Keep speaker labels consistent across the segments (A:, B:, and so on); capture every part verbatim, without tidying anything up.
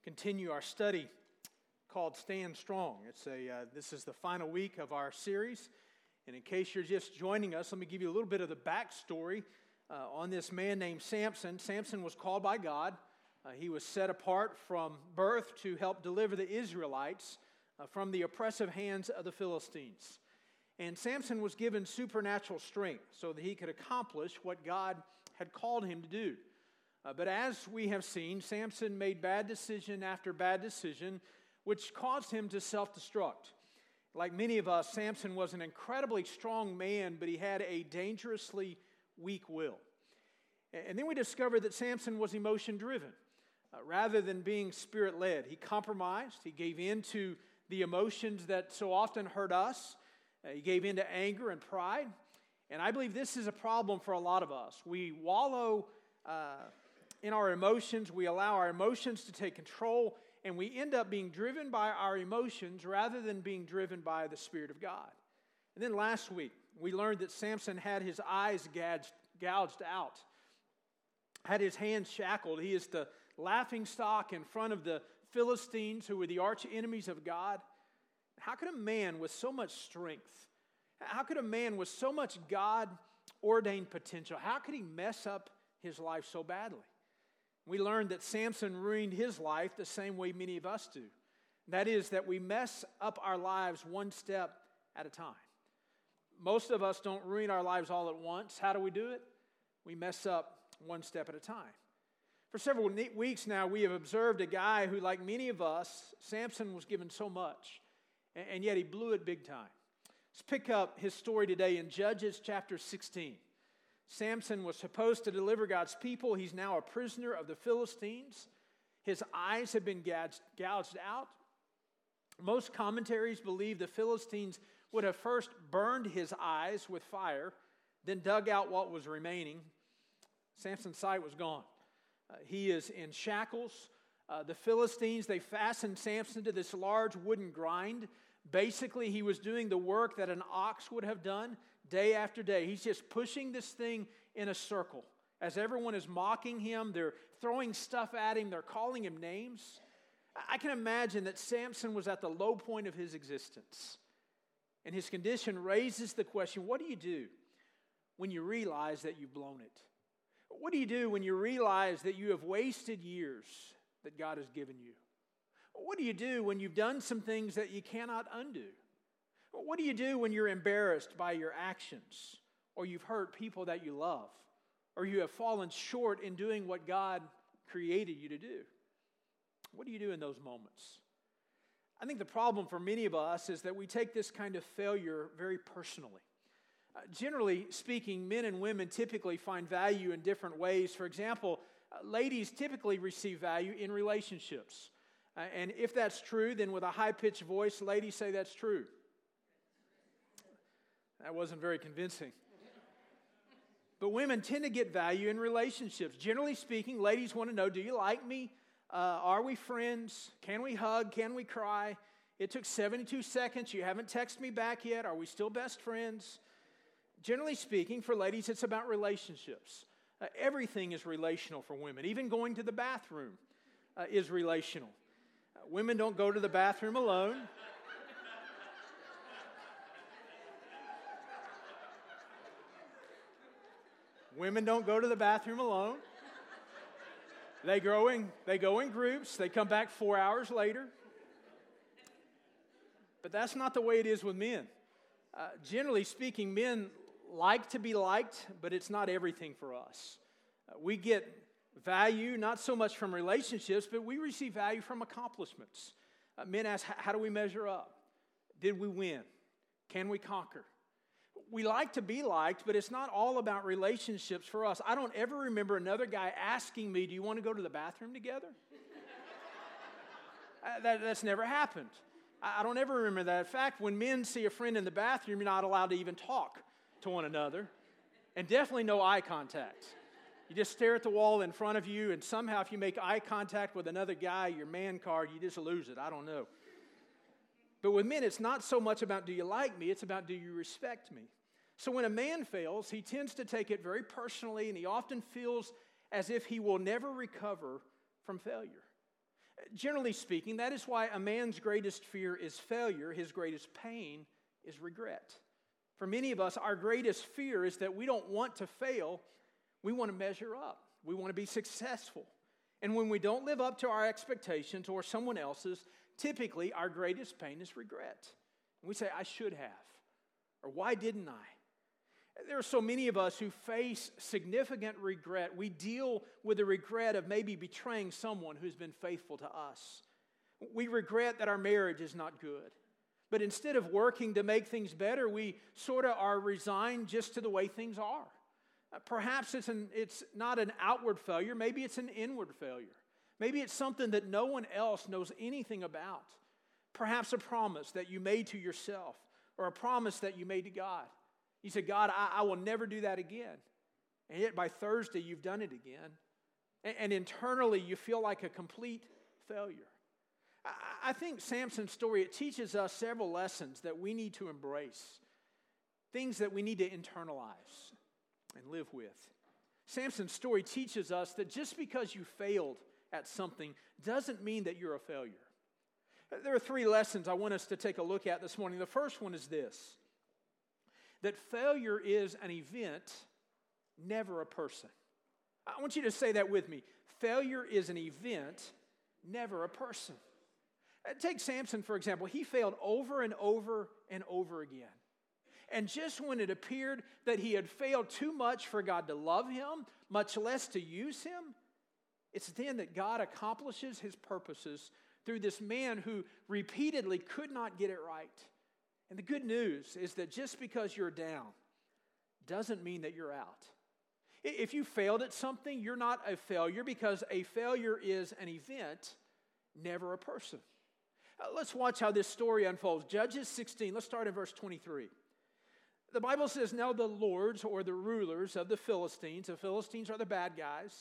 A: continue our study called Stand Strong. It's a uh, this is the final week of our series, and in case you're just joining us, let me give you a little bit of the backstory uh, on this man named Samson. Samson was called by God. Uh, he was set apart from birth to help deliver the Israelites uh, from the oppressive hands of the Philistines. And Samson was given supernatural strength so that he could accomplish what God had called him to do. Uh, but as we have seen, Samson made bad decision after bad decision, which caused him to self-destruct. Like many of us, Samson was an incredibly strong man, but he had a dangerously weak will. And then we discovered that Samson was emotion-driven. Uh, rather than being spirit-led, he compromised. He gave in to the emotions that so often hurt us. Uh, he gave in to anger and pride. And I believe this is a problem for a lot of us. We wallow uh, in our emotions. We allow our emotions to take control, and we end up being driven by our emotions rather than being driven by the Spirit of God. And then last week, we learned that Samson had his eyes gouged, gouged out, had his hands shackled. He is the laughing stock in front of the Philistines, who were the arch enemies of God. How could a man with so much strength, how could a man with so much God-ordained potential, how could he mess up his life so badly? We learned that Samson ruined his life the same way many of us do. That is, that we mess up our lives one step at a time. Most of us don't ruin our lives all at once. How do we do it? We mess up one step at a time. For several weeks now, we have observed a guy who, like many of us, Samson was given so much, and yet he blew it big time. Let's pick up his story today in Judges chapter sixteen. Samson was supposed to deliver God's people. He's now a prisoner of the Philistines. His eyes have been gouged, gouged out. Most commentaries believe the Philistines would have first burned his eyes with fire, then dug out what was remaining. Samson's sight was gone. Uh, he is in shackles. Uh, the Philistines, they fastened Samson to this large wooden grind. Basically, he was doing the work that an ox would have done day after day. He's just pushing this thing in a circle. As everyone is mocking him, they're throwing stuff at him, they're calling him names. I can imagine that Samson was at the low point of his existence. And his condition raises the question, what do you do when you realize that you've blown it? What do you do when you realize that you have wasted years that God has given you? What do you do when you've done some things that you cannot undo? What do you do when you're embarrassed by your actions, or you've hurt people that you love, or you have fallen short in doing what God created you to do? What do you do in those moments? I think the problem for many of us is that we take this kind of failure very personally. Uh, generally speaking, men and women typically find value in different ways. For example, uh, ladies typically receive value in relationships. Uh, and if that's true, then with a high-pitched voice, ladies say that's true. That wasn't very convincing. But women tend to get value in relationships. Generally speaking, ladies want to know, do you like me? Uh, are we friends? Can we hug? Can we cry? It took seventy-two seconds. You haven't texted me back yet. Are we still best friends? Generally speaking, for ladies, it's about relationships. Uh, everything is relational for women. Even going to the bathroom uh, is relational. Uh, women don't go to the bathroom alone. Women don't go to the bathroom alone. They go in, they go in groups. They come back four hours later. But that's not the way it is with men. Uh, generally speaking, men like to be liked, but it's not everything for us. Uh, we get value not so much from relationships, but we receive value from accomplishments. Uh, men ask, how do we measure up? Did we win? Can we conquer? We like to be liked, but it's not all about relationships for us. I don't ever remember another guy asking me, do you want to go to the bathroom together? uh, that, that's never happened. I, I don't ever remember that. In fact, when men see a friend in the bathroom, you're not allowed to even talk to one another. And definitely no eye contact. You just stare at the wall in front of you, and somehow if you make eye contact with another guy, your man card, you just lose it. I don't know. But with men, it's not so much about do you like me, it's about do you respect me. So when a man fails, he tends to take it very personally, and he often feels as if he will never recover from failure. Generally speaking, that is why a man's greatest fear is failure. His greatest pain is regret. For many of us, our greatest fear is that we don't want to fail. We want to measure up. We want to be successful. And when we don't live up to our expectations or someone else's, typically our greatest pain is regret. And we say, I should have. Or why didn't I? There are so many of us who face significant regret. We deal with the regret of maybe betraying someone who's been faithful to us. We regret that our marriage is not good. But instead of working to make things better, we sort of are resigned just to the way things are. Uh, perhaps it's, an, it's not an outward failure. Maybe it's an inward failure. Maybe it's something that no one else knows anything about. Perhaps a promise that you made to yourself or a promise that you made to God. You said, God, I, I will never do that again. And yet by Thursday, you've done it again. And, and internally, you feel like a complete failure. I, I think Samson's story, it teaches us several lessons that we need to embrace. Things that we need to internalize and live with. Samson's story teaches us that just because you failed at something doesn't mean that you're a failure. There are three lessons I want us to take a look at this morning. The first one is this. That failure is an event, never a person. I want you to say that with me. Failure is an event, never a person. Take Samson, for example. He failed over and over and over again. And just when it appeared that he had failed too much for God to love him, much less to use him, it's then that God accomplishes his purposes through this man who repeatedly could not get it right. And the good news is that just because you're down doesn't mean that you're out. If you failed at something, you're not a failure because a failure is an event, never a person. Uh, let's watch how this story unfolds. Judges sixteen, let's start in verse twenty-three. The Bible says, now the lords or the rulers of the Philistines, the Philistines are the bad guys,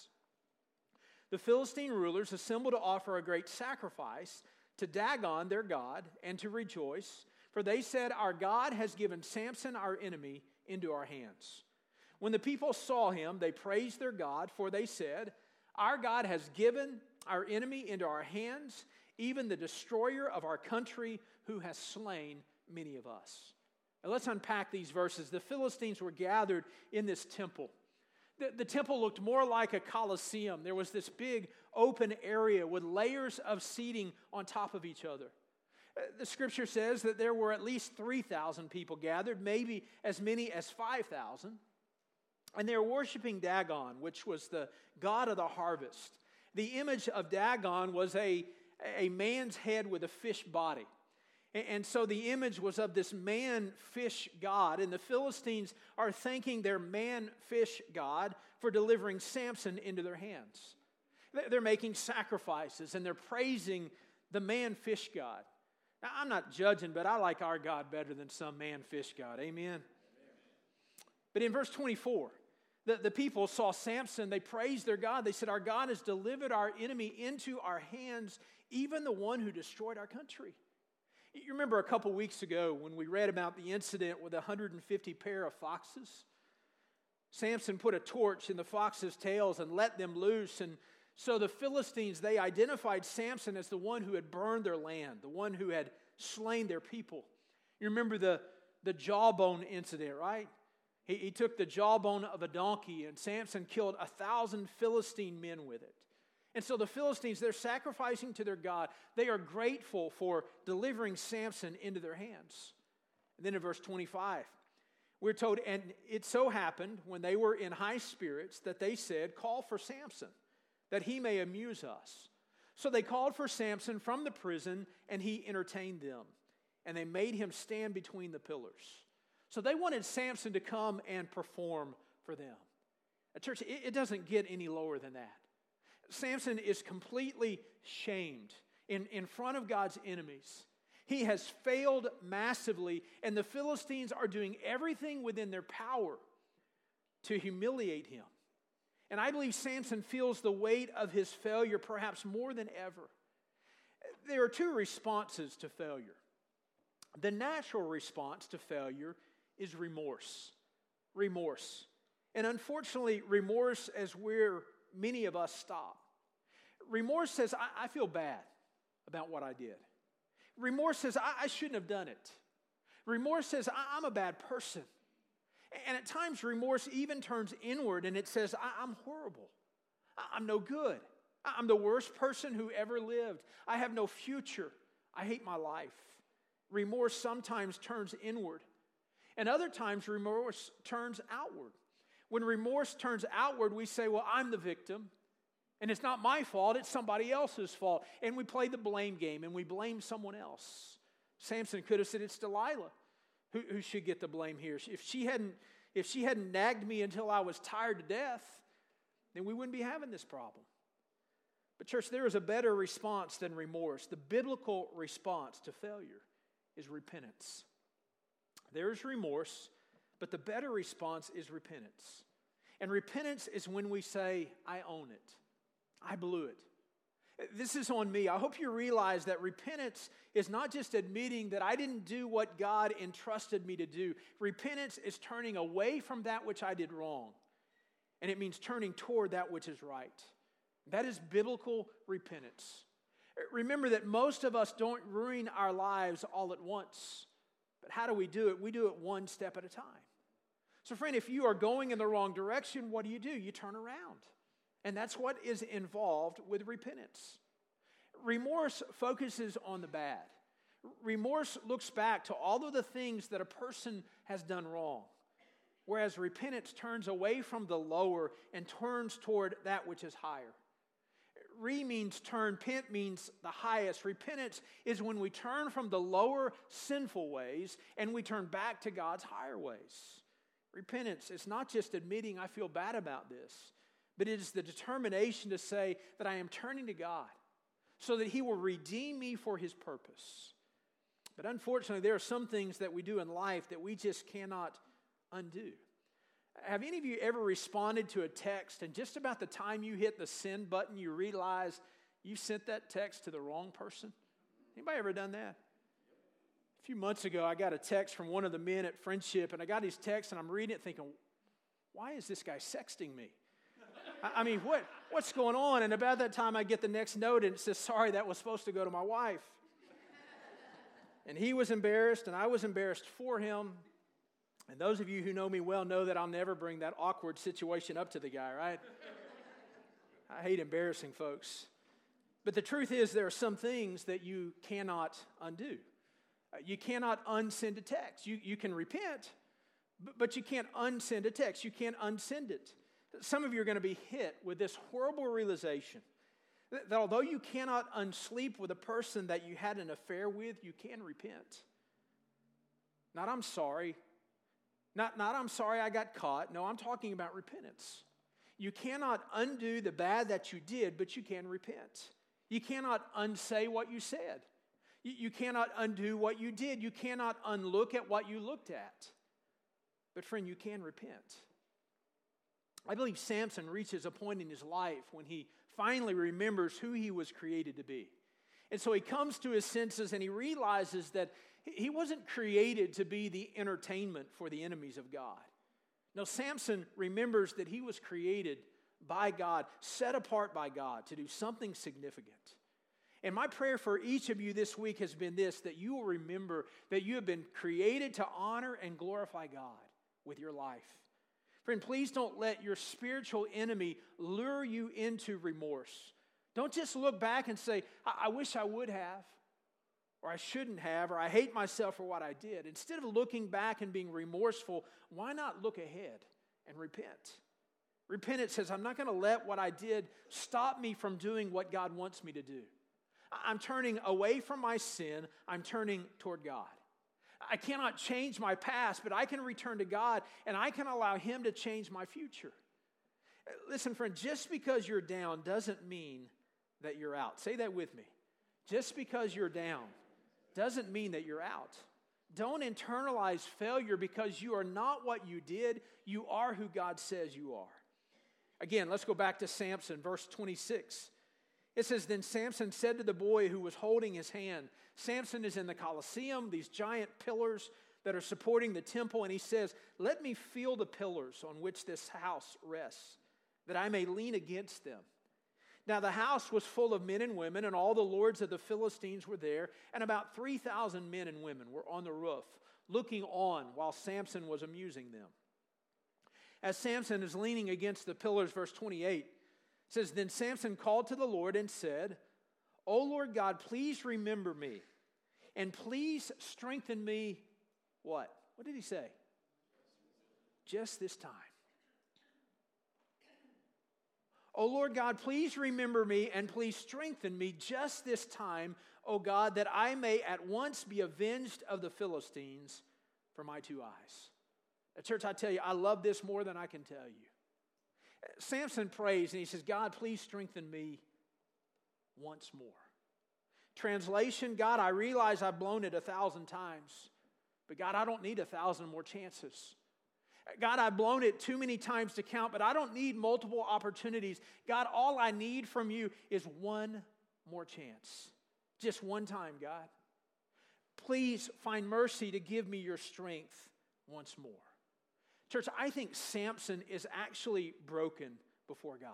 A: the Philistine rulers assembled to offer a great sacrifice to Dagon, their god, and to rejoice. For they said, our God has given Samson, our enemy, into our hands. When the people saw him, they praised their God, for they said, our God has given our enemy into our hands, even the destroyer of our country, who has slain many of us. Now let's unpack these verses. The Philistines were gathered in this temple. The, the temple looked more like a coliseum. There was this big open area with layers of seating on top of each other. The scripture says that there were at least three thousand people gathered, maybe as many as five thousand. And they were worshiping Dagon, which was the god of the harvest. The image of Dagon was a, a man's head with a fish body. And, and so the image was of this man-fish god. And the Philistines are thanking their man-fish god for delivering Samson into their hands. They're making sacrifices and they're praising the man-fish god. Now, I'm not judging, but I like our God better than some man-fish God. Amen? Amen. But in verse twenty-four, the, the people saw Samson. They praised their God. They said, our God has delivered our enemy into our hands, even the one who destroyed our country. You remember a couple weeks ago when we read about the incident with one hundred fifty pair of foxes? Samson put a torch in the foxes' tails and let them loose, and so the Philistines, they identified Samson as the one who had burned their land, the one who had slain their people. You remember the, the jawbone incident, right? He, he took the jawbone of a donkey, and Samson killed a thousand Philistine men with it. And so the Philistines, they're sacrificing to their God. They are grateful for delivering Samson into their hands. And then in verse twenty-five, we're told, and it so happened when they were in high spirits that they said, call for Samson, that he may amuse us. So they called for Samson from the prison, and he entertained them. And they made him stand between the pillars. So they wanted Samson to come and perform for them. A church, it, it doesn't get any lower than that. Samson is completely shamed in, in front of God's enemies. He has failed massively, and the Philistines are doing everything within their power to humiliate him. And I believe Samson feels the weight of his failure perhaps more than ever. There are two responses to failure. The natural response to failure is remorse. Remorse. And unfortunately, remorse is where many of us stop. Remorse says, I, I feel bad about what I did. Remorse says, I, I shouldn't have done it. Remorse says, I, I'm a bad person. And at times, remorse even turns inward and it says, I, I'm horrible. I, I'm no good. I, I'm the worst person who ever lived. I have no future. I hate my life. Remorse sometimes turns inward. And other times, remorse turns outward. When remorse turns outward, we say, well, I'm the victim. And it's not my fault, it's somebody else's fault. And we play the blame game and we blame someone else. Samson could have said, it's Delilah who, who should get the blame here. If she hadn't, if she hadn't nagged me until I was tired to death, then we wouldn't be having this problem. But church, there is a better response than remorse. The biblical response to failure is repentance. There is remorse, but the better response is repentance. And repentance is when we say, I own it. I blew it. This is on me. I hope you realize that repentance is not just admitting that I didn't do what God entrusted me to do. Repentance is turning away from that which I did wrong. And it means turning toward that which is right. That is biblical repentance. Remember that most of us don't ruin our lives all at once. But how do we do it? We do it one step at a time. So friend, if you are going in the wrong direction, what do you do? You turn around. And that's what is involved with repentance. Remorse focuses on the bad. Remorse looks back to all of the things that a person has done wrong. Whereas repentance turns away from the lower and turns toward that which is higher. Re means turn, pent means the highest. Repentance is when we turn from the lower sinful ways and we turn back to God's higher ways. Repentance is not just admitting I feel bad about this, but it is the determination to say that I am turning to God so that He will redeem me for His purpose. But unfortunately, there are some things that we do in life that we just cannot undo. Have any of you ever responded to a text and just about the time you hit the send button, you realize you sent that text to the wrong person? Anybody ever done that? A few months ago, I got a text from one of the men at Friendship, and I got his text, and I'm reading it thinking, why is this guy sexting me? I mean, what, what's going on? And about that time, I get the next note, and it says, sorry, that was supposed to go to my wife. And he was embarrassed, and I was embarrassed for him. And those of you who know me well know that I'll never bring that awkward situation up to the guy, right? I hate embarrassing folks. But the truth is, there are some things that you cannot undo. You cannot unsend a text. You, you can repent, but, but you can't unsend a text. You can't unsend it. Some of you are going to be hit with this horrible realization that, that although you cannot unsleep with a person that you had an affair with, you can repent. Not I'm sorry. Not, not I'm sorry I got caught. No, I'm talking about repentance. You cannot undo the bad that you did, but you can repent. You cannot unsay what you said. You, you cannot undo what you did. You cannot unlook at what you looked at. But friend, you can repent. I believe Samson reaches a point in his life when he finally remembers who he was created to be. And so he comes to his senses and he realizes that he wasn't created to be the entertainment for the enemies of God. No, Samson remembers that he was created by God, set apart by God to do something significant. And my prayer for each of you this week has been this, that you will remember that you have been created to honor and glorify God with your life. Friend, please don't let your spiritual enemy lure you into remorse. Don't just look back and say, I, I wish I would have, or I shouldn't have, or I hate myself for what I did. Instead of looking back and being remorseful, why not look ahead and repent? Repentance says, I'm not going to let what I did stop me from doing what God wants me to do. I'm turning away from my sin. I'm turning toward God. I cannot change my past, but I can return to God and I can allow Him to change my future. Listen, friend, just because you're down doesn't mean that you're out. Say that with me. Just because you're down doesn't mean that you're out. Don't internalize failure because you are not what you did. You are who God says you are. Again, let's go back to Samson, verse twenty-six. It says, then Samson said to the boy who was holding his hand, Samson is in the Colosseum, these giant pillars that are supporting the temple, and he says, let me feel the pillars on which this house rests, that I may lean against them. Now the house was full of men and women, and all the lords of the Philistines were there, and about three thousand men and women were on the roof, looking on while Samson was amusing them. As Samson is leaning against the pillars, verse twenty-eight says, Then Samson called to the Lord and said, O Lord God, please remember me, and please strengthen me, what? What did he say? Just this time. O Lord God, please remember me and please strengthen me just this time, O God, that I may at once be avenged of the Philistines for my two eyes. Now, church, I tell you, I love this more than I can tell you. Samson prays and he says, God, please strengthen me once more. Translation, God, I realize I've blown it a thousand times, but God, I don't need a thousand more chances. God, I've blown it too many times to count, but I don't need multiple opportunities. God, all I need from you is one more chance. Just one time, God. Please find mercy to give me your strength once more. Church, I think Samson is actually broken before God.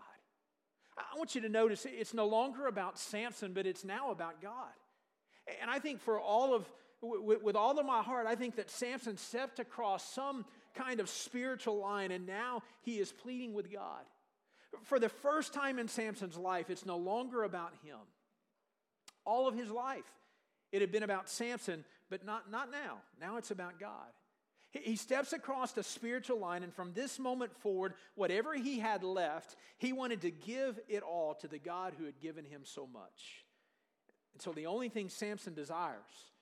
A: I want you to notice it's no longer about Samson, but it's now about God. And I think for all of, with all of my heart, I think that Samson stepped across some kind of spiritual line, and now he is pleading with God. For the first time in Samson's life, it's no longer about him. All of his life, it had been about Samson, but not, not now. Now it's about God. He, he steps across the spiritual line, and from this moment forward, whatever he had left, he wanted to give it all to the God who had given him so much. And so the only thing Samson desires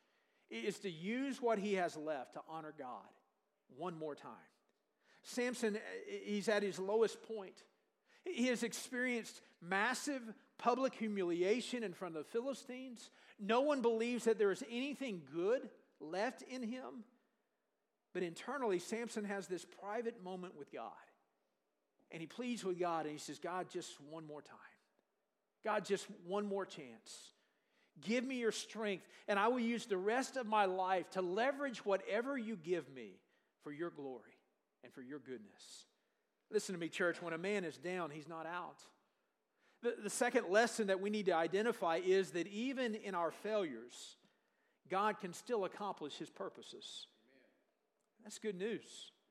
A: is to use what he has left to honor God one more time. Samson, he's at his lowest point. He has experienced massive public humiliation in front of the Philistines. No one believes that there is anything good left in him. But internally, Samson has this private moment with God. And he pleads with God and he says, God, just one more time. God, just one more chance. Give me your strength, and I will use the rest of my life to leverage whatever you give me for your glory and for your goodness. Listen to me, church. When a man is down, he's not out. The, the second lesson that we need to identify is that even in our failures, God can still accomplish his purposes. Amen. That's good news.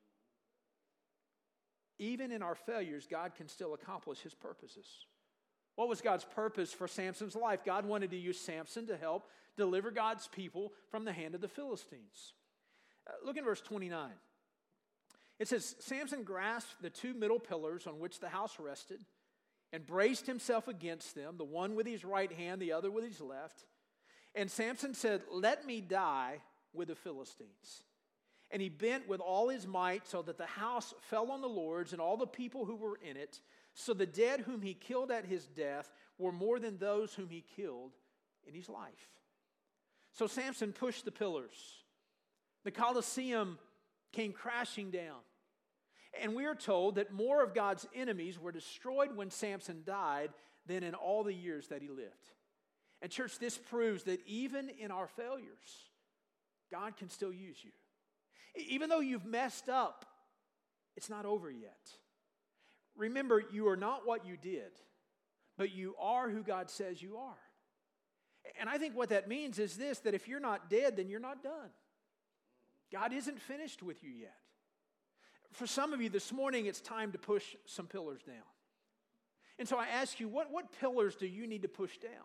A: Even in our failures, God can still accomplish his purposes. What was God's purpose for Samson's life? God wanted to use Samson to help deliver God's people from the hand of the Philistines. Uh, look in verse twenty-nine. It says, Samson grasped the two middle pillars on which the house rested and braced himself against them, the one with his right hand, the other with his left. And Samson said, let me die with the Philistines. And he bent with all his might so that the house fell on the lords and all the people who were in it. So the dead whom he killed at his death were more than those whom he killed in his life. So Samson pushed the pillars. The Colosseum came crashing down. And we are told that more of God's enemies were destroyed when Samson died than in all the years that he lived. And church, this proves that even in our failures, God can still use you. Even though you've messed up, it's not over yet. Remember, you are not what you did, but you are who God says you are. And I think what that means is this, that if you're not dead, then you're not done. God isn't finished with you yet. For some of you this morning, it's time to push some pillars down. And so I ask you, what, what pillars do you need to push down?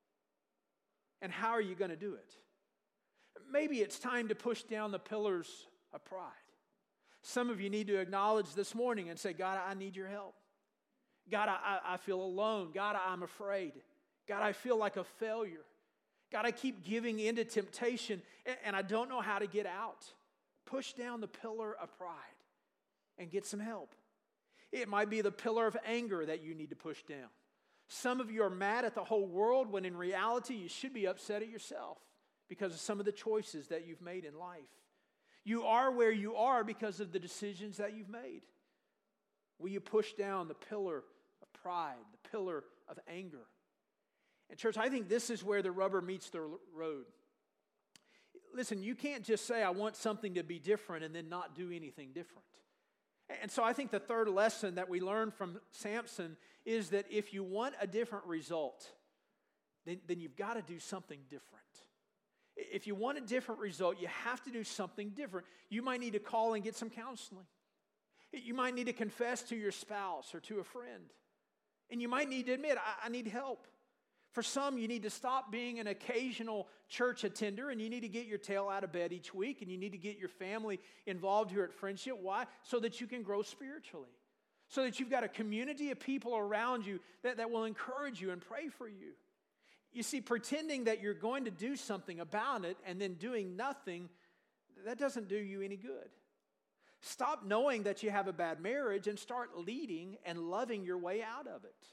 A: And how are you going to do it? Maybe it's time to push down the pillars of pride. Some of you need to acknowledge this morning and say, God, I need your help. God, I, I feel alone. God, I'm afraid. God, I feel like a failure. God, I keep giving into temptation and, and I don't know how to get out. Push down the pillar of pride and get some help. It might be the pillar of anger that you need to push down. Some of you are mad at the whole world when in reality you should be upset at yourself because of some of the choices that you've made in life. You are where you are because of the decisions that you've made. Will you push down the pillar of pride, the pillar of anger? And church, I think this is where the rubber meets the road. Listen, you can't just say, I want something to be different and then not do anything different. And so I think the third lesson that we learn from Samson is that if you want a different result, then, then you've got to do something different. If you want a different result, you have to do something different. You might need to call and get some counseling. You might need to confess to your spouse or to a friend. And you might need to admit, I, I need help. For some, you need to stop being an occasional church attender, and you need to get your tail out of bed each week, and you need to get your family involved here at Friendship. Why? So that you can grow spiritually. So that you've got a community of people around you that, that will encourage you and pray for you. You see, pretending that you're going to do something about it and then doing nothing, that doesn't do you any good. Stop knowing that you have a bad marriage and start leading and loving your way out of it.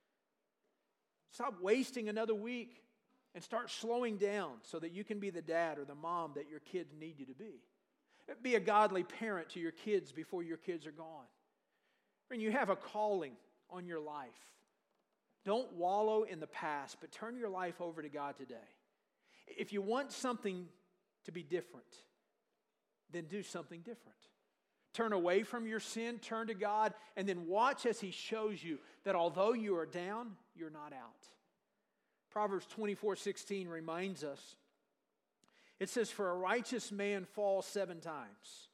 A: Stop wasting another week and start slowing down so that you can be the dad or the mom that your kids need you to be. Be a godly parent to your kids before your kids are gone. And you have a calling on your life. Don't wallow in the past, but turn your life over to God today. If you want something to be different, then do something different. Turn away from your sin, turn to God, and then watch as He shows you that although you are down, you're not out. Proverbs twenty-four sixteen reminds us, it says, for a righteous man falls seven times,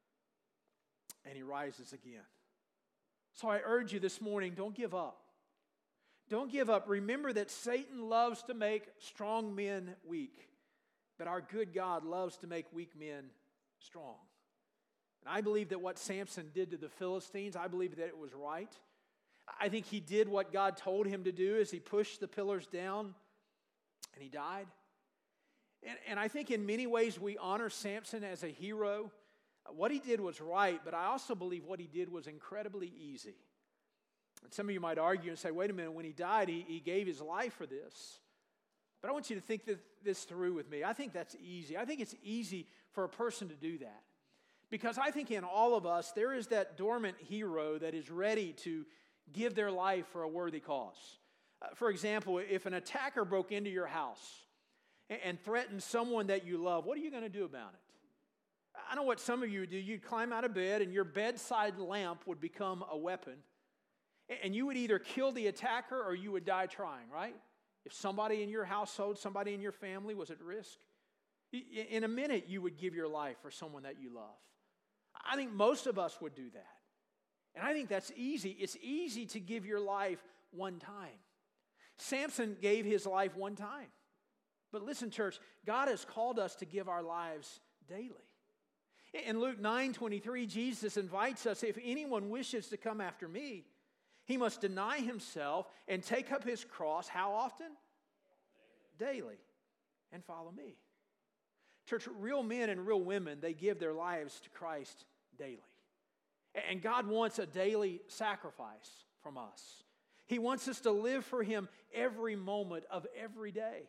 A: and he rises again. So I urge you this morning, don't give up. Don't give up. Remember that Satan loves to make strong men weak, but our good God loves to make weak men strong. And I believe that what Samson did to the Philistines, I believe that it was right. I think he did what God told him to do as he pushed the pillars down and he died. And, and I think in many ways we honor Samson as a hero. What he did was right, but I also believe what he did was incredibly easy. And some of you might argue and say, wait a minute, when he died, he, he gave his life for this. But I want you to think this through with me. I think that's easy. I think it's easy for a person to do that. Because I think in all of us, there is that dormant hero that is ready to give their life for a worthy cause. Uh, for example, if an attacker broke into your house and, and threatened someone that you love, what are you going to do about it? I know what some of you would do. You'd climb out of bed and your bedside lamp would become a weapon. And you would either kill the attacker or you would die trying, right? If somebody in your household, somebody in your family was at risk, in a minute you would give your life for someone that you love. I think most of us would do that. And I think that's easy. It's easy to give your life one time. Samson gave his life one time. But listen, church, God has called us to give our lives daily. In Luke nine twenty-three, Jesus invites us, if anyone wishes to come after me, he must deny himself and take up his cross. How often? Daily. And follow me. Church, real men and real women, they give their lives to Christ daily. And God wants a daily sacrifice from us. He wants us to live for Him every moment of every day.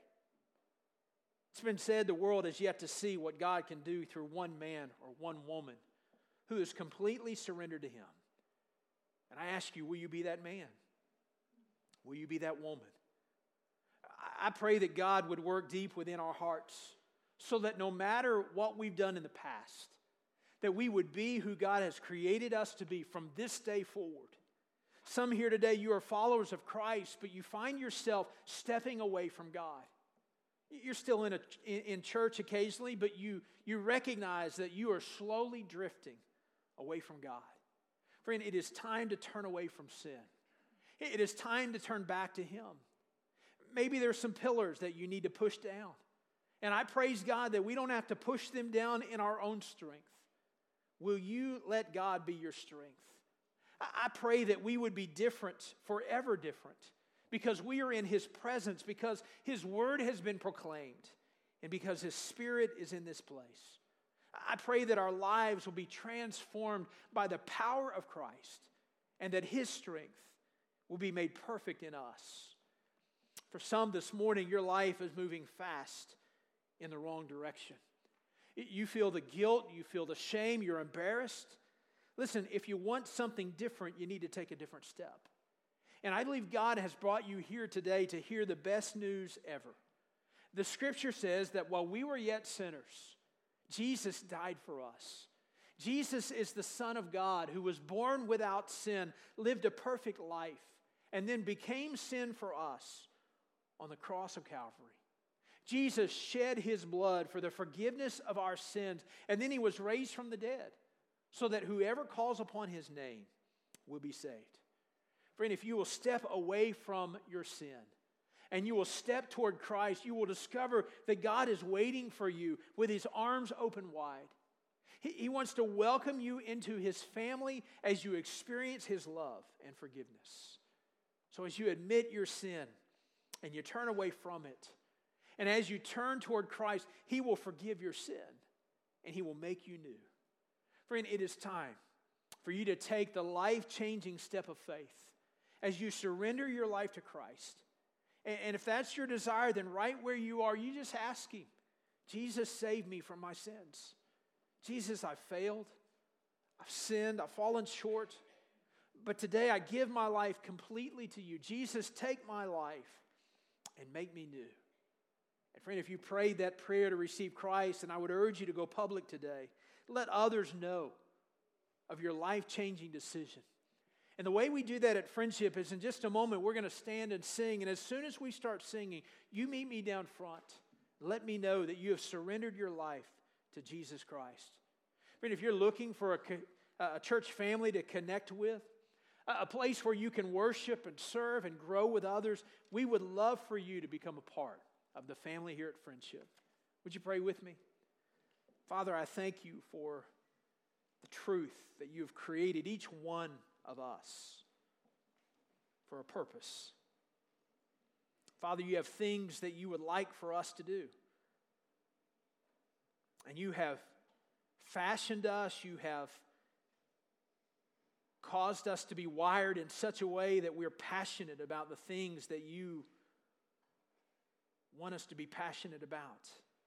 A: It's been said the world has yet to see what God can do through one man or one woman who is completely surrendered to Him. And I ask you, will you be that man? Will you be that woman? I pray that God would work deep within our hearts so that no matter what we've done in the past, that we would be who God has created us to be from this day forward. Some here today, you are followers of Christ, but you find yourself stepping away from God. You're still in, a, in church occasionally, but you, you recognize that you are slowly drifting away from God. Friend, it is time to turn away from sin. It is time to turn back to Him. Maybe there's some pillars that you need to push down. And I praise God that we don't have to push them down in our own strength. Will you let God be your strength? I pray that we would be different, forever different, because we are in His presence, because His word has been proclaimed, and because His Spirit is in this place. I pray that our lives will be transformed by the power of Christ, and that His strength will be made perfect in us. For some this morning, your life is moving fast in the wrong direction. You feel the guilt, you feel the shame, you're embarrassed. Listen, if you want something different, you need to take a different step. And I believe God has brought you here today to hear the best news ever. The Scripture says that while we were yet sinners, Jesus died for us. Jesus is the Son of God who was born without sin, lived a perfect life, and then became sin for us on the cross of Calvary. Jesus shed his blood for the forgiveness of our sins, and then he was raised from the dead so that whoever calls upon his name will be saved. Friend, if you will step away from your sin and you will step toward Christ, you will discover that God is waiting for you with his arms open wide. He, he wants to welcome you into his family as you experience his love and forgiveness. So as you admit your sin and you turn away from it, and as you turn toward Christ, he will forgive your sin and he will make you new. Friend, it is time for you to take the life-changing step of faith as you surrender your life to Christ. And if that's your desire, then right where you are, you just ask him, Jesus, save me from my sins. Jesus, I've failed. I've sinned. I've fallen short. But today I give my life completely to you. Jesus, take my life and make me new. And friend, if you prayed that prayer to receive Christ, and I would urge you to go public today, let others know of your life-changing decision. And the way we do that at Friendship is in just a moment, we're going to stand and sing. And as soon as we start singing, you meet me down front. Let me know that you have surrendered your life to Jesus Christ. Friend, if you're looking for a, a church family to connect with, a place where you can worship and serve and grow with others, we would love for you to become a part of the family here at Friendship. Would you pray with me? Father, I thank you for the truth that you have created each one of us for a purpose. Father, you have things that you would like for us to do. And you have fashioned us, you have caused us to be wired in such a way that we're passionate about the things that you want us to be passionate about.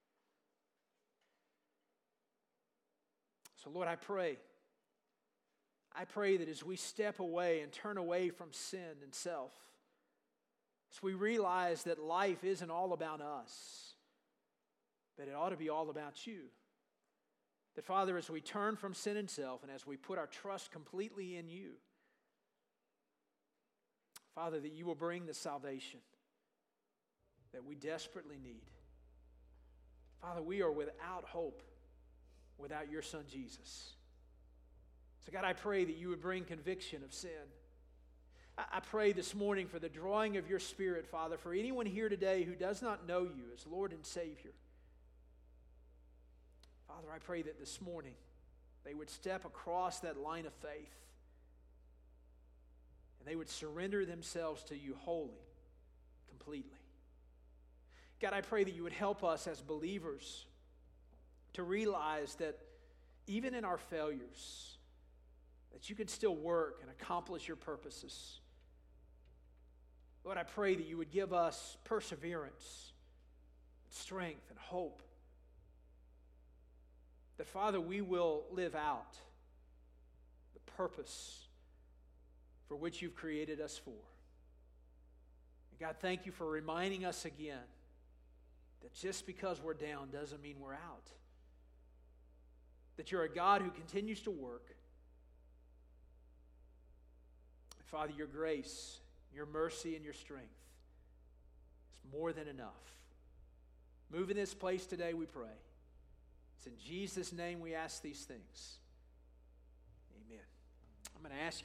A: So Lord, I pray, I pray that as we step away and turn away from sin and self, as we realize that life isn't all about us, but it ought to be all about you. That Father, as we turn from sin and self and as we put our trust completely in you, Father, that you will bring the salvation that we desperately need. Father, we are without hope without your Son Jesus. So God, I pray that you would bring conviction of sin. I pray this morning for the drawing of your Spirit, Father, for anyone here today who does not know you as Lord and Savior. Father, I pray that this morning they would step across that line of faith and they would surrender themselves to you wholly, completely. God, I pray that you would help us as believers to realize that even in our failures, that you can still work and accomplish your purposes. Lord, I pray that you would give us perseverance, strength, and hope. That, Father, we will live out the purpose for which you've created us for. And God, thank you for reminding us again that just because we're down doesn't mean we're out. That you're a God who continues to work. And Father, your grace, your mercy, and your strength is more than enough. Move in this place today, we pray. It's in Jesus' name we ask these things. Amen. I'm going to ask you